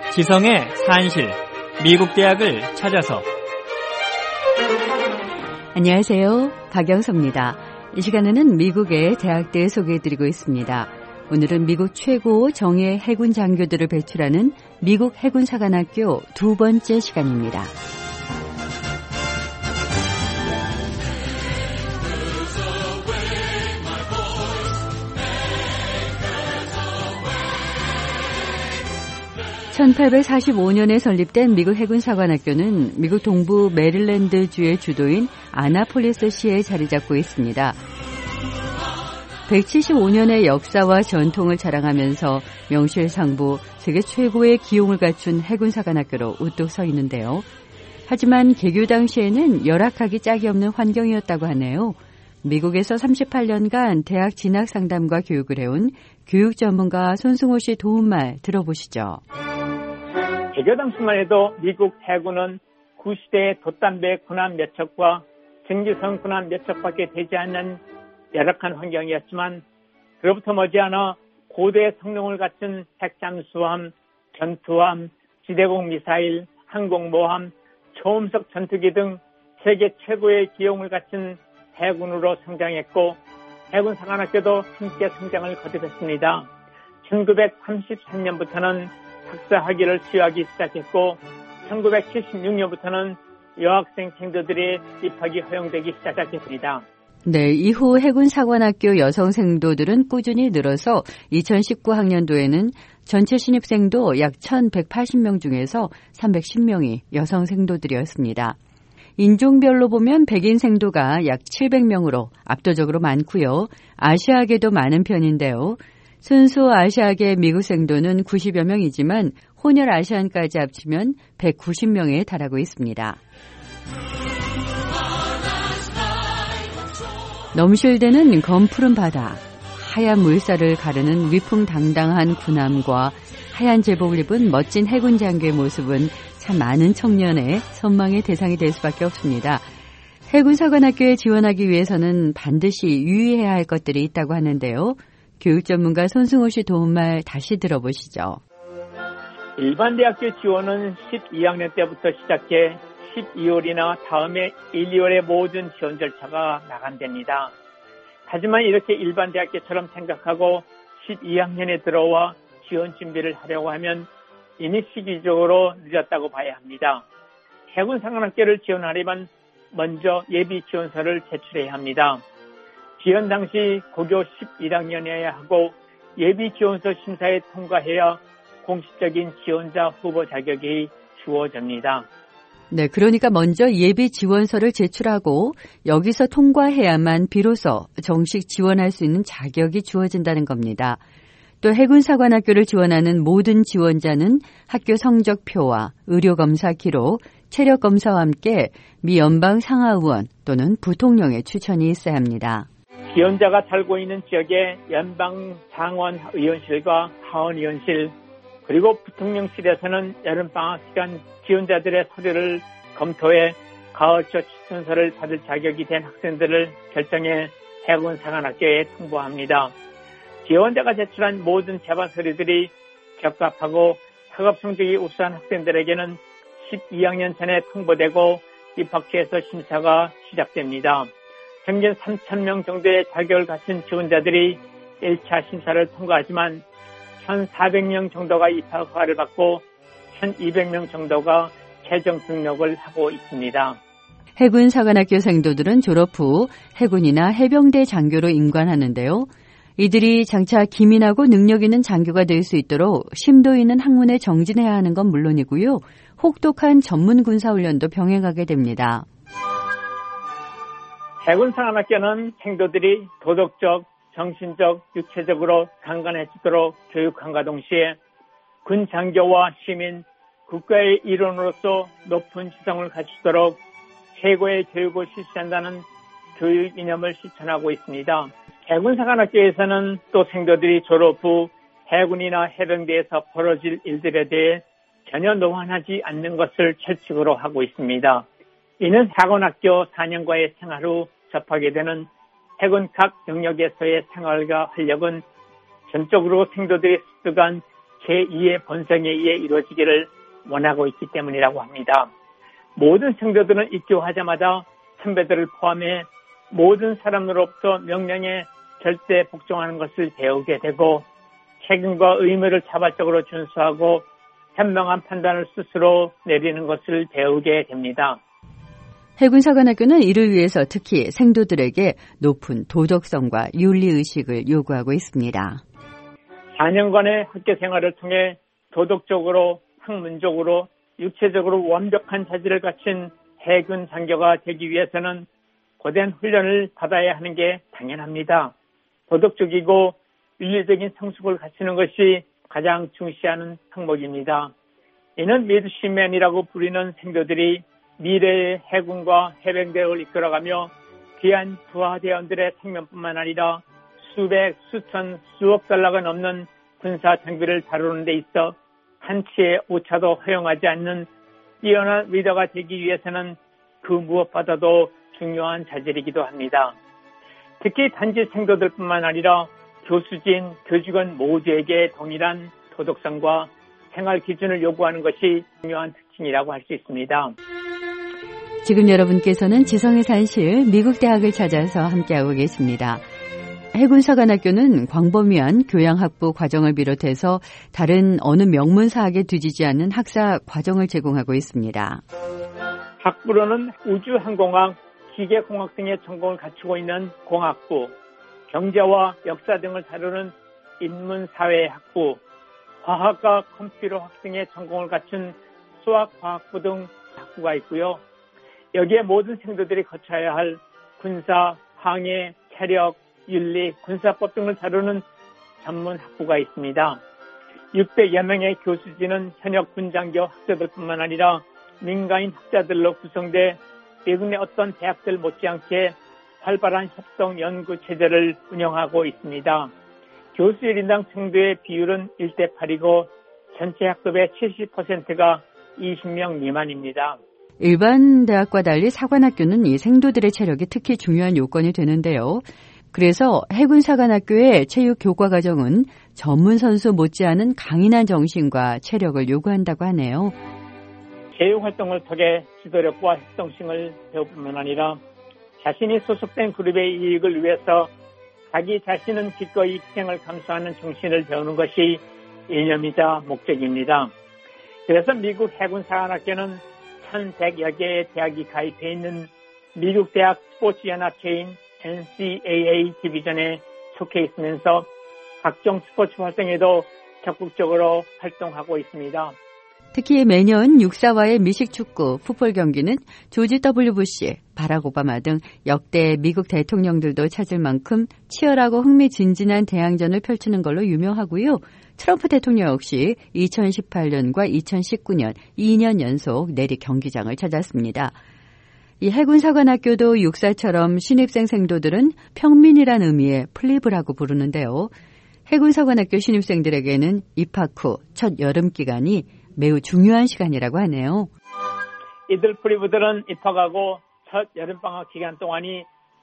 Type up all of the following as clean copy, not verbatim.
지성의 산실, 미국 대학을 찾아서. 안녕하세요. 박영서입니다. 이 시간에는 미국의 대학들 소개해드리고 있습니다. 오늘은 미국 최고 정예 해군 장교들을 배출하는 미국 해군사관학교 두 번째 시간입니다. (1845년에) 설립된 미국 해군사관학교는 미국 동부 메릴랜드주의 주도인 아나폴리스시에 자리 잡고 있습니다. 175년의 역사와 전통을 자랑하면서 명실상부 세계 최고의 기용을 갖춘 해군사관학교로 우뚝 서 있는데요. 하지만 개교 당시에는 열악하기 짝이 없는 환경이었다고 하네요. 미국에서 38년간 대학 진학 상담과 교육을 해온 교육 전문가 손승호 씨 도움말 들어보시죠. 개교 당시만 해도 미국 해군은 구시대의 돛담배 군함 몇 척과 증기선 군함 몇 척밖에 되지 않는 열악한 환경이었지만 그로부터 머지않아 고도의 성능을 갖춘 핵잠수함, 전투함, 지대공 미사일, 항공모함, 초음속 전투기 등 세계 최고의 기용을 갖춘 해군으로 성장했고 해군사관학교도 함께 성장을 거듭했습니다. 1933년부터는 학사 학위를 수여하기 시작했고 1976년부터는 여학생 생도들의 입학이 허용되기 시작했습니다. 네, 이후 해군사관학교 여성 생도들은 꾸준히 늘어서 2019학년도에는 전체 신입생도 약 1,180명 중에서 310명이 여성 생도들이었습니다. 인종별로 보면 백인 생도가 약 700명으로 압도적으로 많고요. 아시아계도 많은 편인데요. 순수 아시아계 미국 생도는 90여 명이지만 혼혈 아시안까지 합치면 190명에 달하고 있습니다. 넘실대는 검푸른 바다, 하얀 물살을 가르는 위풍당당한 군함과 하얀 제복을 입은 멋진 해군 장교의 모습은 참 많은 청년의 선망의 대상이 될 수밖에 없습니다. 해군사관학교에 지원하기 위해서는 반드시 유의해야 할 것들이 있다고 하는데요. 교육 전문가 손승호 씨 도움말 다시 들어보시죠. 일반 대학교 지원은 12학년 때부터 시작해 12월이나 다음에 1, 2월에 모든 지원 절차가 마감됩니다. 하지만 이렇게 일반 대학교처럼 생각하고 12학년에 들어와 지원 준비를 하려고 하면 이미 시기적으로 늦었다고 봐야 합니다. 해군사관학교를 지원하려면 먼저 예비 지원서를 제출해야 합니다. 지원 당시 고교 11학년이어야 하고 예비 지원서 심사에 통과해야 공식적인 지원자 후보 자격이 주어집니다. 네, 그러니까 먼저 예비 지원서를 제출하고 여기서 통과해야만 비로소 정식 지원할 수 있는 자격이 주어진다는 겁니다. 또 해군사관학교를 지원하는 모든 지원자는 학교 성적표와 의료검사 기록, 체력검사와 함께 미 연방 상하의원 또는 부통령의 추천이 있어야 합니다. 지원자가 살고 있는 지역의 연방 상원 의원실과 하원 의원실 그리고 부통령실에서는 여름방학 기간 지원자들의 서류를 검토해 가을초 추천서를 받을 자격이 된 학생들을 결정해 해군사관학교에 통보합니다. 지원자가 제출한 모든 제반 서류들이 적합하고 학업 성적이 우수한 학생들에게는 12학년 전에 통보되고 입학처에서 심사가 시작됩니다. 평균 3,000명 정도의 자격을 갖춘 지원자들이 1차 심사를 통과하지만 1,400명 정도가 입학 허가를 받고 1,200명 정도가 최종 등록을 하고 있습니다. 해군사관학교 생도들은 졸업 후 해군이나 해병대 장교로 임관하는데요. 이들이 장차 기민하고 능력 있는 장교가 될 수 있도록 심도 있는 학문에 정진해야 하는 건 물론이고요. 혹독한 전문 군사훈련도 병행하게 됩니다. 해군사관학교는 생도들이 도덕적, 정신적, 육체적으로 강건해지도록 교육함과 동시에 군 장교와 시민, 국가의 일원으로서 높은 지성을 갖추도록 최고의 교육을 실시한다는 교육 이념을 실천하고 있습니다. 해군사관학교에서는 또 생도들이 졸업 후 해군이나 해병대에서 벌어질 일들에 대해 전혀 노안하지 않는 것을 철칙으로 하고 있습니다. 이는 사관학교 4년과의 생활 후 접하게 되는 해군 각 영역에서의 생활과 활력은 전적으로 생도들이 습득한 제2의 본성에 의해 이루어지기를 원하고 있기 때문이라고 합니다. 모든 성도들은 입교하자마자 선배들을 포함해 모든 사람으로부터 명령에 절대 복종하는 것을 배우게 되고 책임과 의무를 자발적으로 준수하고 현명한 판단을 스스로 내리는 것을 배우게 됩니다. 해군사관학교는 이를 위해서 특히 생도들에게 높은 도덕성과 윤리의식을 요구하고 있습니다. 4년간의 학교 생활을 통해 도덕적으로, 학문적으로, 육체적으로 완벽한 자질을 갖춘 해군 장교가 되기 위해서는 고된 훈련을 받아야 하는 게 당연합니다. 도덕적이고 윤리적인 성숙을 갖추는 것이 가장 중시하는 항목입니다. 이는 미드시맨이라고 부르는 생도들이 미래의 해군과 해병대를 이끌어가며 귀한 부하대원들의 생명뿐만 아니라 수백, 수천, 수억 달러가 넘는 군사 장비를 다루는 데 있어 한치의 오차도 허용하지 않는 뛰어난 리더가 되기 위해서는 그 무엇보다도 중요한 자질이기도 합니다. 특히 단지 생도들뿐만 아니라 교수진, 교직원 모두에게 동일한 도덕성과 생활 기준을 요구하는 것이 중요한 특징이라고 할 수 있습니다. 지금 여러분께서는 지성의 산실 미국 대학을 찾아서 함께하고 계십니다. 해군사관학교는 광범위한 교양학부 과정을 비롯해서 다른 어느 명문사학에 뒤지지 않는 학사 과정을 제공하고 있습니다. 학부로는 우주항공학, 기계공학 등의 전공을 갖추고 있는 공학부, 경제와 역사 등을 다루는 인문사회학부, 과학과 컴퓨터학 등의 전공을 갖춘 수학과학부 등 학부가 있고요. 여기에 모든 생도들이 거쳐야 할 군사, 항해, 체력, 윤리, 군사법 등을 다루는 전문 학부가 있습니다. 600여 명의 교수진은 현역 군장교 학자들뿐만 아니라 민간인 학자들로 구성돼 미국 내 어떤 대학들 못지않게 활발한 협동 연구 체제를 운영하고 있습니다. 교수 1인당 생도의 비율은 1:8이고 전체 학급의 70%가 20명 미만입니다. 일반 대학과 달리 사관학교는 이 생도들의 체력이 특히 중요한 요건이 되는데요. 그래서 해군사관학교의 체육 교과 과정은 전문 선수 못지않은 강인한 정신과 체력을 요구한다고 하네요. 체육 활동을 통해 지도력과 협동심을 배울 뿐만 아니라 자신이 소속된 그룹의 이익을 위해서 자기 자신은 기꺼이 희생을 감수하는 정신을 배우는 것이 이념이자 목적입니다. 그래서 미국 해군사관학교는 1,100여 개의 대학이 가입해 있는 미국 대학 스포츠연합체인 NCAA 디비전에 속해 있으면서 각종 스포츠 활동에도 적극적으로 활동하고 있습니다. 특히 매년 육사와의 미식축구, 풋볼 경기는 조지 W. 부시, 바락 오바마 등 역대 미국 대통령들도 찾을 만큼 치열하고 흥미진진한 대항전을 펼치는 걸로 유명하고요. 트럼프 대통령 역시 2018년과 2019년 2년 연속 내리 경기장을 찾았습니다. 이 해군사관학교도 육사처럼 신입생 생도들은 평민이란 의미의 플립이라고 부르는데요. 해군사관학교 신입생들에게는 입학 후 첫 여름 기간이 매우 중요한 시간이라고 하네요. 이들 플리브들은 입학하고 첫 여름방학 기간 동안이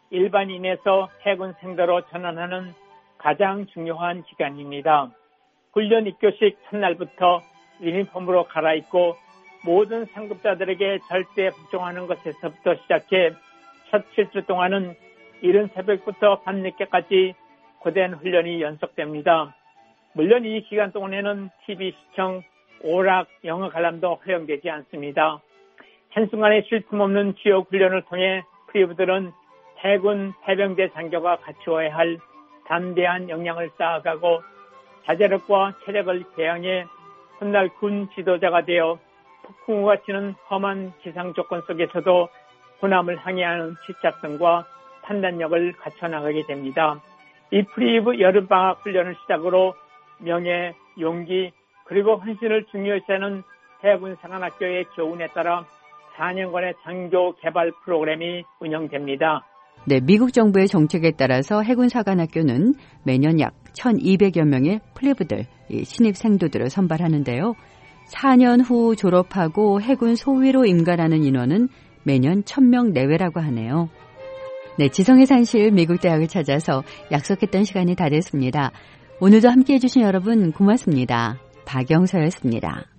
일반인에서 해군 생도로 전환하는 가장 중요한 기간입니다. 훈련 입교식 첫날부터 유니폼으로 갈아입고 모든 상급자들에게 절대 복종하는 것에서부터 시작해 첫 7주 동안은 이른 새벽부터 밤늦게까지 고된 훈련이 연속됩니다. 물론 이 기간 동안에는 TV 시청, 오락, 영어 관람도 허용되지 않습니다. 한순간에 쉴 틈 없는 지옥 훈련을 통해 프리브들은 해군 해병대 장교가 갖추어야 할 담대한 역량을 쌓아가고 자제력과 체력을 개양해 훗날 군 지도자가 되어 폭풍우가 치는 험한 기상 조건 속에서도 군함을 항해하는 집착성과 판단력을 갖춰나가게 됩니다. 이 프리브 여름방학 훈련을 시작으로 명예, 용기, 그리고 헌신을 중요시하는 해군사관학교의 교훈에 따라 4년간의 장교 개발 프로그램이 운영됩니다. 네, 미국 정부의 정책에 따라서 해군사관학교는 매년 약 1,200여 명의 플리브들, 신입 생도들을 선발하는데요. 4년 후 졸업하고 해군 소위로 임관하는 인원은 매년 1,000명 내외라고 하네요. 네, 지성의 산실 미국 대학을 찾아서 약속했던 시간이 다 됐습니다. 오늘도 함께해 주신 여러분 고맙습니다. 박영서였습니다.